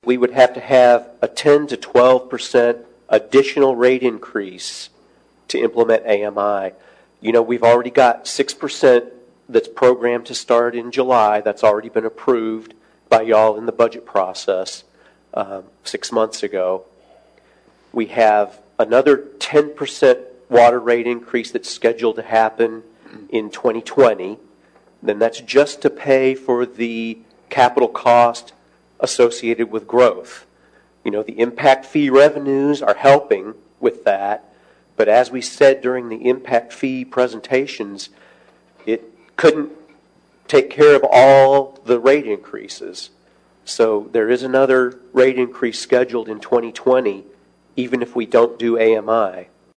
we would have to have a 10 to 12% additional rate increase to implement AMI. You know, we've already got 6% that's programmed to start in July. That's already been approved by y'all in the budget process 6 months ago. We have another 10% water rate increase that's scheduled to happen in 2020. Then that's just to pay for the capital cost associated with growth. You know, the impact fee revenues are helping with that, but as we said during the impact fee presentations, it couldn't take care of all the rate increases. So there is another rate increase scheduled in 2020, even if we don't do AMI.